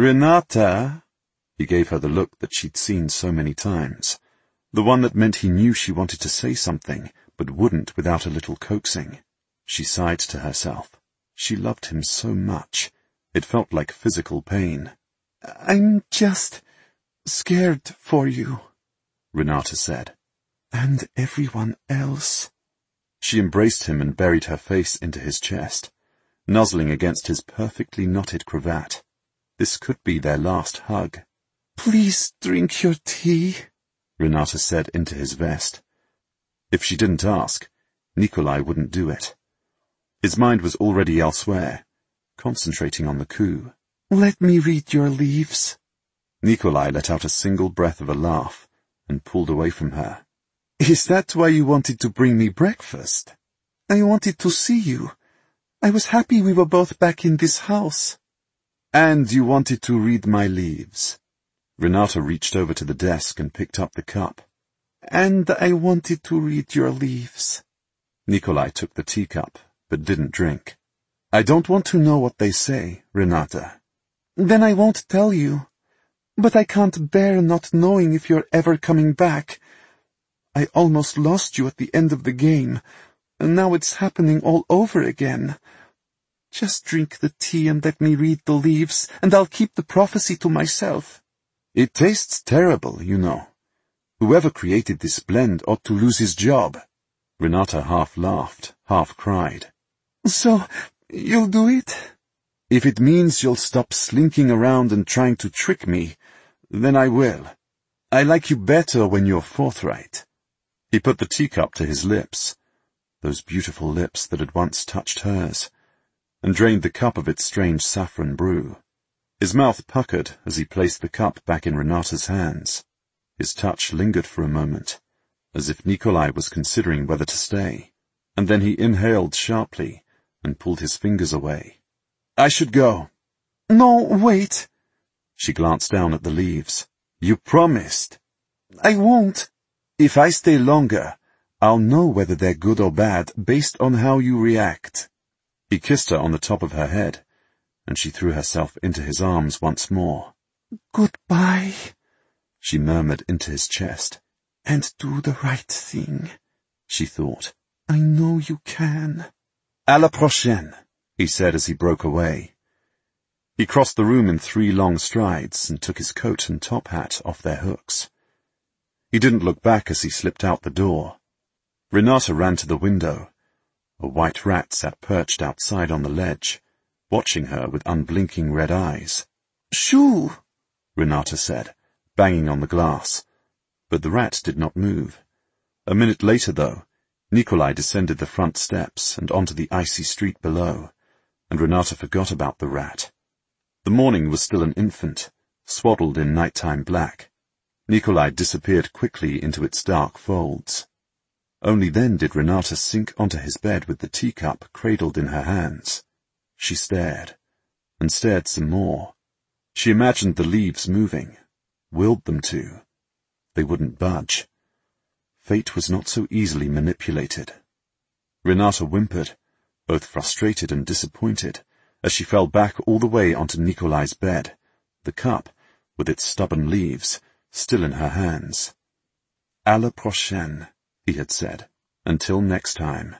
Renata! He gave her the look that she'd seen so many times. The one that meant he knew she wanted to say something, but wouldn't without a little coaxing. She sighed to herself. She loved him so much. It felt like physical pain. I'm just scared for you, Renata said. And everyone else. She embraced him and buried her face into his chest, nuzzling against his perfectly knotted cravat. This could be their last hug. Please drink your tea, Renata said into his vest. If she didn't ask, Nikolai wouldn't do it. His mind was already elsewhere, concentrating on the coup. Let me read your leaves. Nikolai let out a single breath of a laugh and pulled away from her. Is that why you wanted to bring me breakfast? I wanted to see you. I was happy we were both back in this house. And you wanted to read my leaves. Renata reached over to the desk and picked up the cup. And I wanted to read your leaves. Nikolai took the teacup, but didn't drink. I don't want to know what they say, Renata. Then I won't tell you. But I can't bear not knowing if you're ever coming back. I almost lost you at the end of the game, and now it's happening all over again. Just drink the tea and let me read the leaves, and I'll keep the prophecy to myself. It tastes terrible, you know. Whoever created this blend ought to lose his job. Renata half laughed, half cried. So, you'll do it? If it means you'll stop slinking around and trying to trick me, then I will. I like you better when you're forthright. He put the teacup to his lips, those beautiful lips that had once touched hers, and drained the cup of its strange saffron brew. His mouth puckered as he placed the cup back in Renata's hands. His touch lingered for a moment, as if Nikolai was considering whether to stay, and then he inhaled sharply and pulled his fingers away. I should go. No, wait. She glanced down at the leaves. You promised. I won't. If I stay longer, I'll know whether they're good or bad based on how you react. He kissed her on the top of her head, and she threw herself into his arms once more. Goodbye, she murmured into his chest. And do the right thing, she thought. I know you can. À la prochaine, he said as he broke away. He crossed the room in three long strides and took his coat and top hat off their hooks. He didn't look back as he slipped out the door. Renata ran to the window. A white rat sat perched outside on the ledge, watching her with unblinking red eyes. Shoo! Renata said, banging on the glass. But the rat did not move. A minute later, though, Nikolai descended the front steps and onto the icy street below, and Renata forgot about the rat. The morning was still an infant, swaddled in nighttime black. Nikolai disappeared quickly into its dark folds. Only then did Renata sink onto his bed with the teacup cradled in her hands. She stared, and stared some more. She imagined the leaves moving, willed them to. They wouldn't budge. Fate was not so easily manipulated. Renata whimpered, both frustrated and disappointed, as she fell back all the way onto Nikolai's bed, the cup, with its stubborn leaves, still in her hands. À la prochaine, he had said, until next time.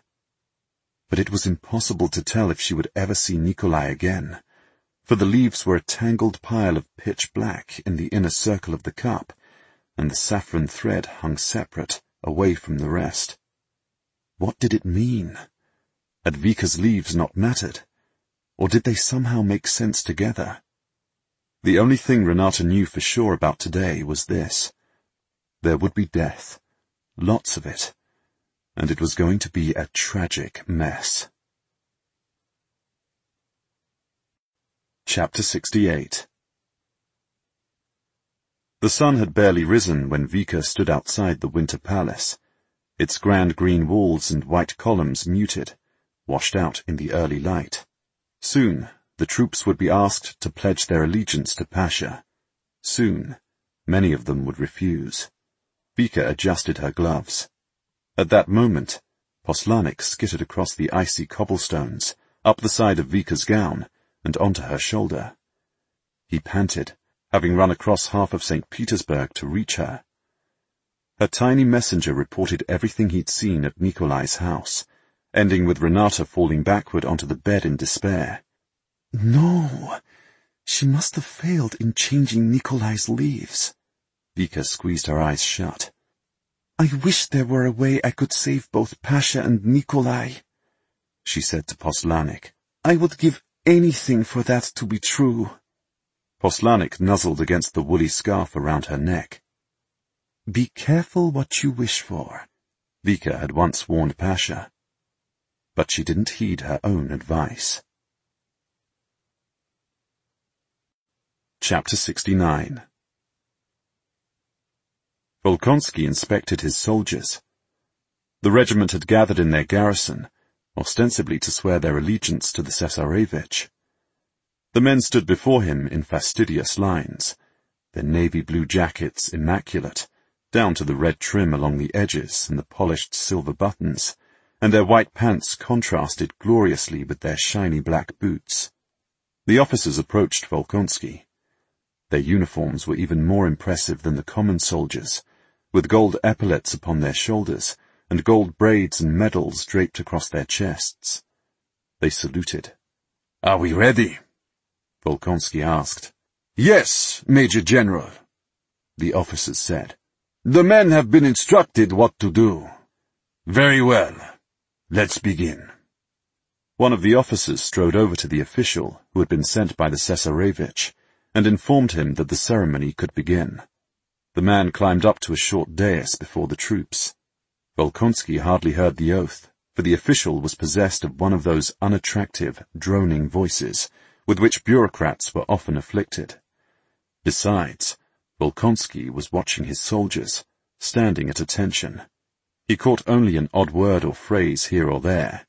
But it was impossible to tell if she would ever see Nikolai again, for the leaves were a tangled pile of pitch black in the inner circle of the cup, and the saffron thread hung separate, away from the rest. What did it mean? Had Vika's leaves not mattered, or did they somehow make sense together? The only thing Renata knew for sure about today was this. There would be death, lots of it, and it was going to be a tragic mess. Chapter sixty-eight. The sun had barely risen when Vika stood outside the Winter Palace, its grand green walls and white columns muted, washed out in the early light. Soon, the troops would be asked to pledge their allegiance to Pasha. Soon, Many of them would refuse. Vika adjusted her gloves. At that moment, Poslanik skittered across the icy cobblestones, up the side of Vika's gown, and onto her shoulder. He panted, having run across half of Saint Petersburg to reach her. Her tiny messenger reported everything he'd seen at Nikolai's house, ending with Renata falling backward onto the bed in despair. No, she must have failed in changing Nikolai's leaves. Vika squeezed her eyes shut. I wish there were a way I could save both Pasha and Nikolai, she said to Poslanik. I would give anything for that to be true. Poslanik nuzzled against the woolly scarf around her neck. Be careful what you wish for, Vika had once warned Pasha. But she didn't heed her own advice. Chapter sixty-nine. Volkonsky inspected his soldiers. The regiment had gathered in their garrison, ostensibly to swear their allegiance to the Cesarevich. The men stood before him in fastidious lines, their navy blue jackets immaculate, down to the red trim along the edges and the polished silver buttons, and their white pants contrasted gloriously with their shiny black boots. The officers approached Volkonsky. Their uniforms were even more impressive than the common soldiers, with gold epaulets upon their shoulders and gold braids and medals draped across their chests. They saluted. "Are we ready?" Volkonsky asked. "Yes, Major General," the officers said. "The men have been instructed what to do." "Very well. Let's begin." One of the officers strode over to the official who had been sent by the Cesarevich and informed him that the ceremony could begin. The man climbed up to a short dais before the troops. Volkonsky hardly heard the oath, for the official was possessed of one of those unattractive, droning voices with which bureaucrats were often afflicted. Besides, Volkonsky was watching his soldiers, standing at attention. He caught only an odd word or phrase here or there.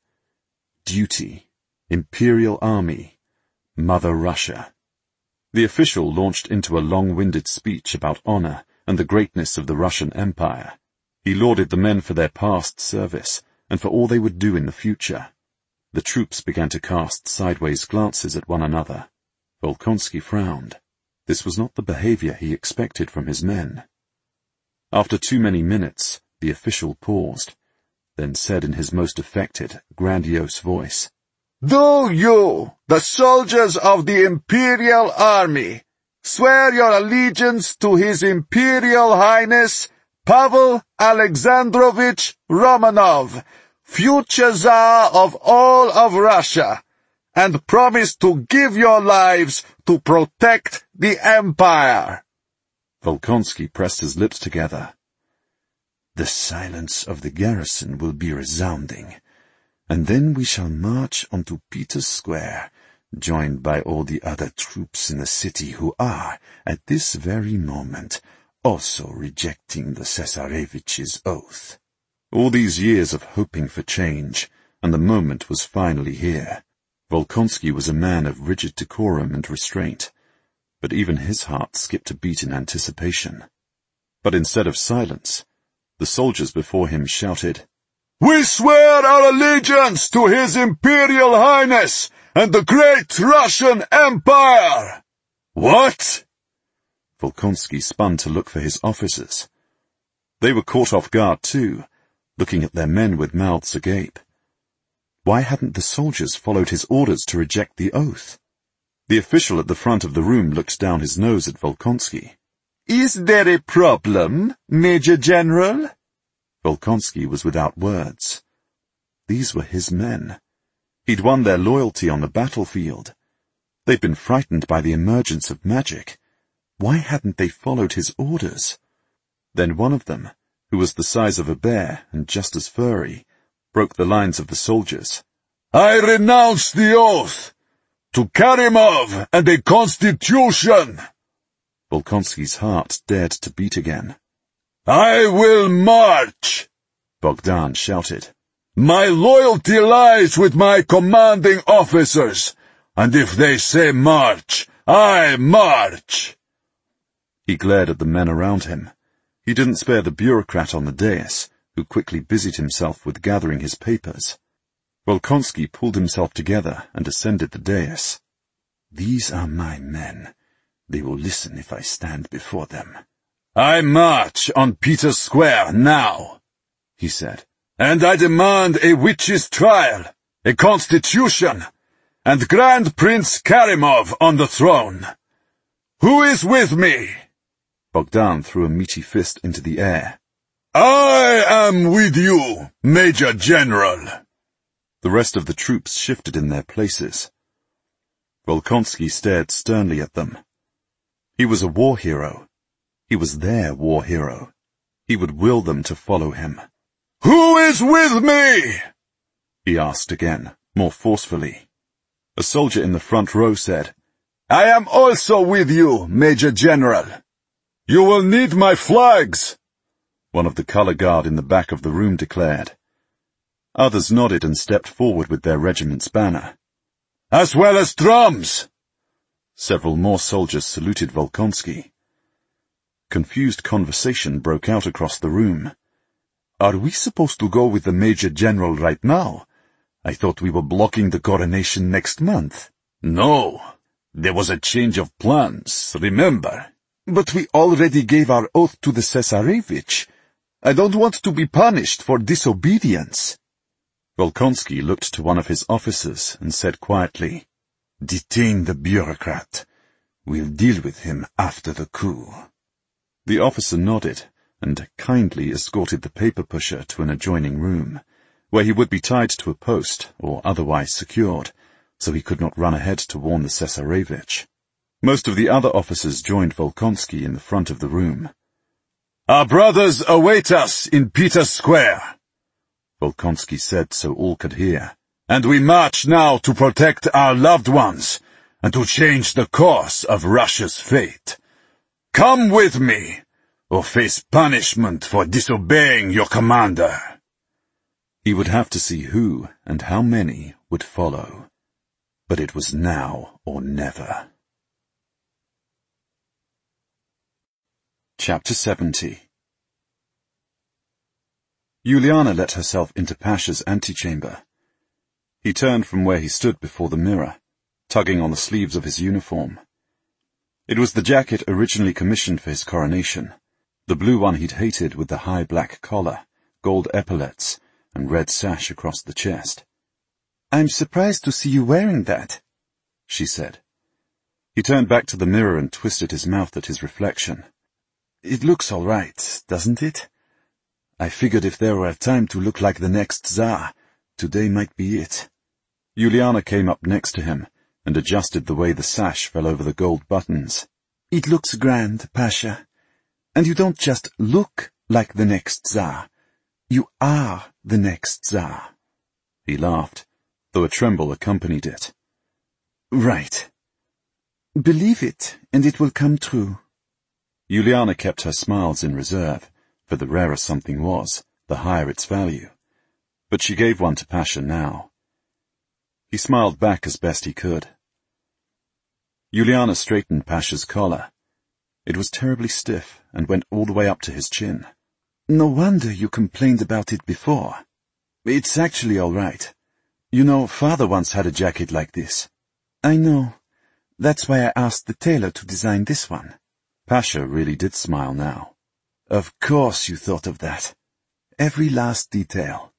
Duty, Imperial Army, Mother Russia. The official launched into a long-winded speech about honor and the greatness of the Russian Empire. He lauded the men for their past service and for all they would do in the future. The troops began to cast sideways glances at one another. Volkonsky frowned. This was not the behavior he expected from his men. After too many minutes, the official paused, then said in his most affected, grandiose voice, "Do you, the soldiers of the Imperial Army, swear your allegiance to His Imperial Highness Pavel Alexandrovich Romanov, future Tsar of all of Russia, and promise to give your lives to protect the Empire?" Volkonsky pressed his lips together. "The silence of the garrison will be resounding, and then we shall march onto Peter's Square, joined by all the other troops in the city who are, at this very moment, also rejecting the Cesarevich's oath." All these years of hoping for change, and the moment was finally here. Volkonsky was a man of rigid decorum and restraint, but even his heart skipped a beat in anticipation. But instead of silence, the soldiers before him shouted, "We swear our allegiance to His Imperial Highness and the great Russian Empire!" "What?" Volkonsky spun to look for his officers. They were caught off guard too, looking at their men with mouths agape. Why hadn't the soldiers followed his orders to reject the oath? The official at the front of the room looked down his nose at Volkonsky. "Is there a problem, Major General?" Volkonsky was without words. These were his men. He'd won their loyalty on the battlefield. They'd been frightened by the emergence of magic. Why hadn't they followed his orders? Then one of them, who was the size of a bear and just as furry, broke the lines of the soldiers. "I renounce the oath to Karimov and the Constitution." Volkonsky's heart dared to beat again. "I will march," Bogdan shouted. "My loyalty lies with my commanding officers, and if they say march, I march." He glared at the men around him. He didn't spare the bureaucrat on the dais, who quickly busied himself with gathering his papers. Volkonsky pulled himself together and ascended the dais. These are my men. They will listen if I stand before them. I march on Peter's Square now, he said, and I demand a witch's trial, a constitution, and Grand Prince Karimov on the throne. Who is with me? Bogdan threw a meaty fist into the air. I am with you, Major General. The rest of the troops shifted in their places. Volkonsky stared sternly at them. He was a war hero. He was their war hero. He would will them to follow him. Who is with me? He asked again, more forcefully. A soldier in the front row said, I am also with you, Major General. You will need my flags, one of the color guard in the back of the room declared. Others nodded and stepped forward with their regiment's banner. As well as drums. Several more soldiers saluted Volkonsky. Confused conversation broke out across the room. Are we supposed to go with the Major General right now? I thought we were blocking the coronation next month. No, there was a change of plans, remember? But we already gave our oath to the Cesarevich. I don't want to be punished for disobedience. Volkonsky looked to one of his officers and said quietly, Detain the bureaucrat. We'll deal with him after the coup. The officer nodded and kindly escorted the paper pusher to an adjoining room, where he would be tied to a post or otherwise secured, so he could not run ahead to warn the Cesarevich. Most of the other officers joined Volkonsky in the front of the room. Our brothers await us in Peter's Square, Volkonsky said so all could hear. And we march now to protect our loved ones and to change the course of Russia's fate. Come with me, or face punishment for disobeying your commander. He would have to see who and how many would follow. But it was now or never. Chapter seventy. Uliana let herself into Pasha's antechamber. He turned from where he stood before the mirror, tugging on the sleeves of his uniform. It was the jacket originally commissioned for his coronation, the blue one he'd hated with the high black collar, gold epaulets, and red sash across the chest. I'm surprised to see you wearing that, she said. He turned back to the mirror and twisted his mouth at his reflection. It looks all right, doesn't it? I figured if there were a time to look like the next Tsar, today might be it. Uliana came up next to him and adjusted the way the sash fell over the gold buttons. It looks grand, Pasha. And you don't just look like the next Tsar. You are the next Tsar. He laughed, though a tremble accompanied it. Right. Believe it, and it will come true. Uliana kept her smiles in reserve, for the rarer something was, the higher its value. But she gave one to Pasha now. He smiled back as best he could. Uliana straightened Pasha's collar. It was terribly stiff and went all the way up to his chin. No wonder you complained about it before. It's actually all right. You know, Father once had a jacket like this. I know. That's why I asked the tailor to design this one. Pasha really did smile now. Of course you thought of that. Every last detail.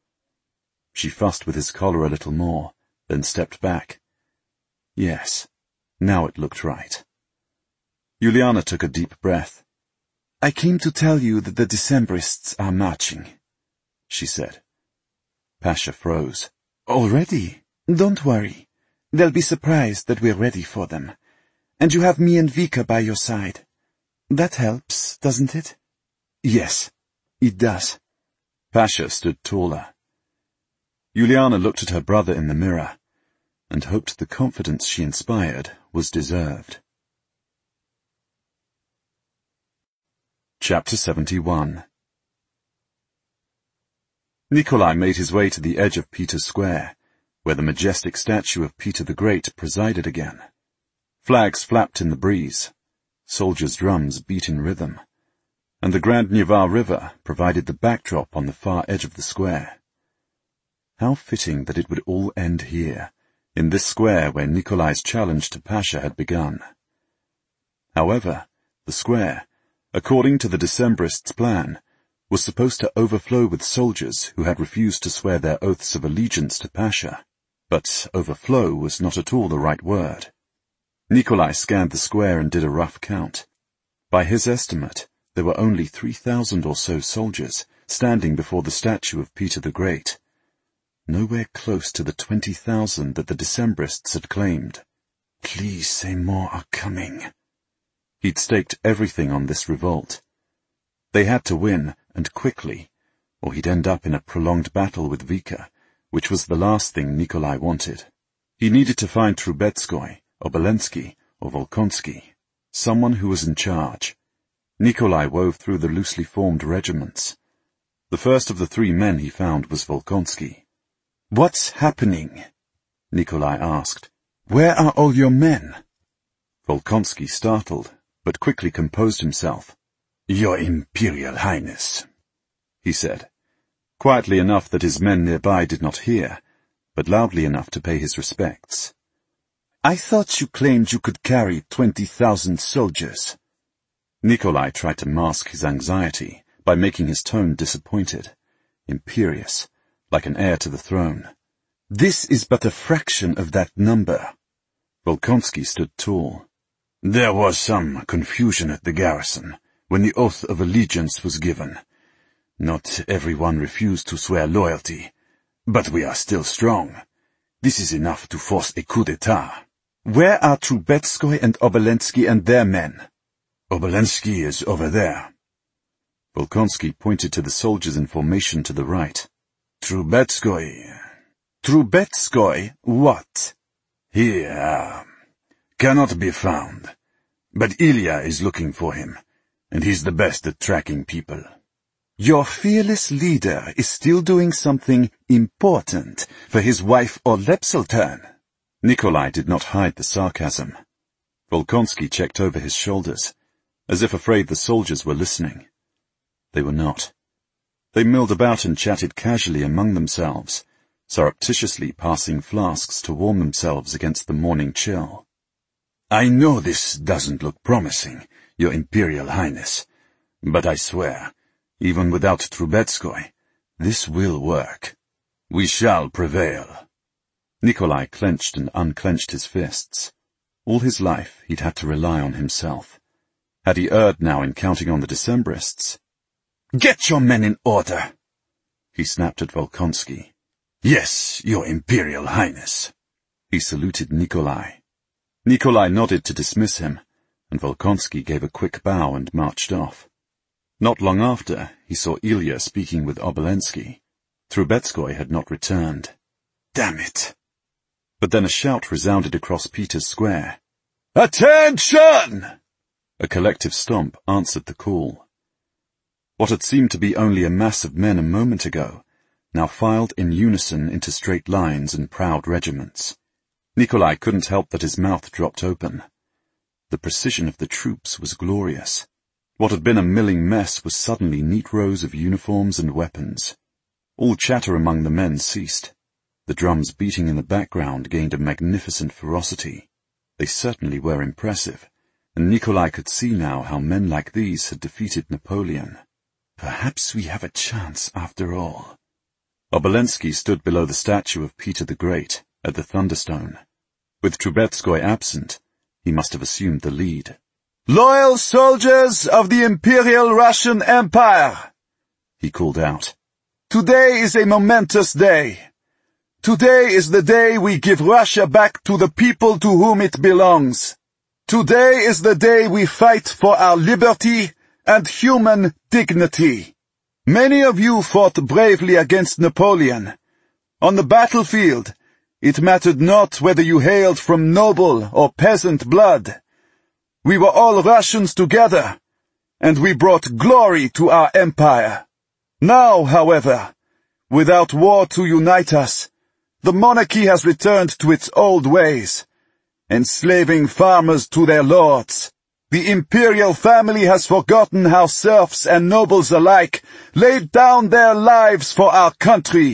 She fussed with his collar a little more, then stepped back. Yes, now it looked right. Uliana took a deep breath. I came to tell you that the Decembrists are marching, she said. Pasha froze. Already? Don't worry. They'll be surprised that we're ready for them. And you have me and Vika by your side. That helps, doesn't it? Yes, it does. Pasha stood taller. Uliana looked at her brother in the mirror and hoped the confidence she inspired was deserved. Chapter seventy-one. Nikolai made his way to the edge of Peter's Square, where the majestic statue of Peter the Great presided again. Flags flapped in the breeze. soldiers' drums beat in rhythm, and the Grand Nevar River provided the backdrop on the far edge of the square. How fitting that it would all end here, in this square where Nikolai's challenge to Pasha had begun. However, the square, according to the Decembrists' plan, was supposed to overflow with soldiers who had refused to swear their oaths of allegiance to Pasha. But overflow was not at all the right word. Nikolai scanned the square and did a rough count. By his estimate, there were only three thousand or so soldiers standing before the statue of Peter the Great, nowhere close to the twenty thousand that the Decembrists had claimed. Please say more are coming. He'd staked everything on this revolt. They had to win, and quickly, or he'd end up in a prolonged battle with Vika, which was the last thing Nikolai wanted. He needed to find Trubetskoy, Obolensky, or Volkonsky, someone who was in charge. Nikolai wove through the loosely formed regiments. The first of the three men he found was Volkonsky. "What's happening?" Nikolai asked. "Where are all your men?" Volkonsky startled, but quickly composed himself. "Your Imperial Highness," he said, quietly enough that his men nearby did not hear, but loudly enough to pay his respects. "I thought you claimed you could carry twenty thousand soldiers." Nikolai tried to mask his anxiety by making his tone disappointed, imperious, like an heir to the throne. "This is but a fraction of that number." Volkonsky stood tall. "There was some confusion at the garrison when the oath of allegiance was given. Not everyone refused to swear loyalty, but we are still strong. This is enough to force a coup d'etat." "Where are Trubetskoy and Obolensky and their men?" "Obolensky is over there." Volkonsky pointed to the soldiers in formation to the right. "Trubetskoy..." "Trubetskoy what?" "He, uh, cannot be found, but Ilya is looking for him, and he's the best at tracking people." "Your fearless leader is still doing something important for his wife Olepseltern." Nikolai did not hide the sarcasm. Volkonsky checked over his shoulders, as if afraid the soldiers were listening. They were not. They milled about and chatted casually among themselves, surreptitiously passing flasks to warm themselves against the morning chill. "I know this doesn't look promising, Your Imperial Highness, but I swear, even without Trubetskoy, this will work. We shall prevail." Nikolai clenched and unclenched his fists. All his life he'd had to rely on himself. Had he erred now in counting on the Decembrists? "Get your men in order!" he snapped at Volkonsky. "Yes, Your Imperial Highness." He saluted Nikolai. Nikolai nodded to dismiss him, and Volkonsky gave a quick bow and marched off. Not long after, he saw Ilya speaking with Obolensky. Trubetskoy had not returned. Damn it! But then a shout resounded across Peter's Square. "Attention!" A collective stomp answered the call. What had seemed to be only a mass of men a moment ago now filed in unison into straight lines and proud regiments. Nikolai couldn't help that his mouth dropped open. The precision of the troops was glorious. What had been a milling mess was suddenly neat rows of uniforms and weapons. All chatter among the men ceased. The drums beating in the background gained a magnificent ferocity. They certainly were impressive, and Nikolai could see now how men like these had defeated Napoleon. Perhaps we have a chance after all. Obolensky stood below the statue of Peter the Great, at the Thunderstone. With Trubetskoy absent, he must have assumed the lead. "Loyal soldiers of the Imperial Russian Empire," he called out. "Today is a momentous day. Today is the day we give Russia back to the people to whom it belongs. Today is the day we fight for our liberty and human dignity. Many of you fought bravely against Napoleon. On the battlefield, it mattered not whether you hailed from noble or peasant blood. We were all Russians together, and we brought glory to our empire. Now, however, without war to unite us, the monarchy has returned to its old ways, enslaving farmers to their lords, The imperial family has forgotten how serfs and nobles alike laid down their lives for our country.